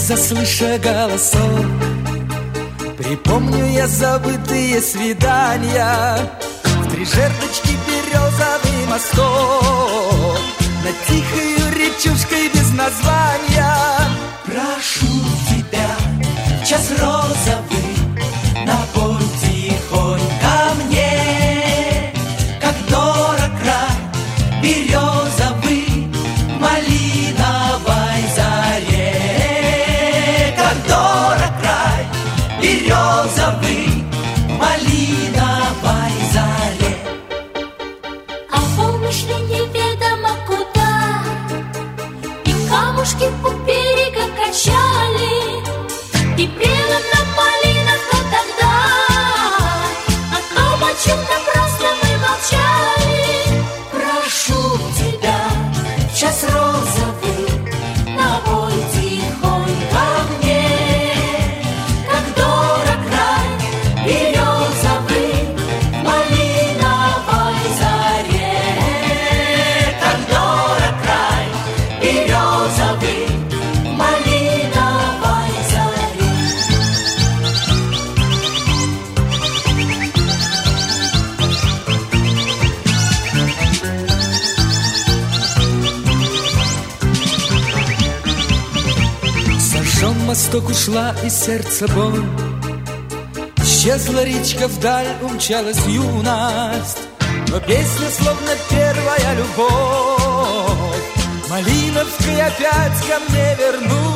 заслыша голосов, припомню я забытые свидания в три жердочки березовый мосток над тихою речушкой без названия. Прошу тебя, час розовый, напой тихонько мне, как дорог край березовый в малиновой заре, как дорог край березовый в малиновой заре. А помнишь ли неведомо куда и камушки у берега качали, и пела нам малинка тогда о том, о чем-то просто мы молчали. Прошу тебя, час розовый, напой тихонько мне, как дорог край березовый в малиновой заре, как дорог край березовый в малиновой заре. Сожжен мосток, ушла из сердца боль, исчезла речка вдаль, умчалась юность, но песня словно первая любовь малиновкой опять ко мне вернулась.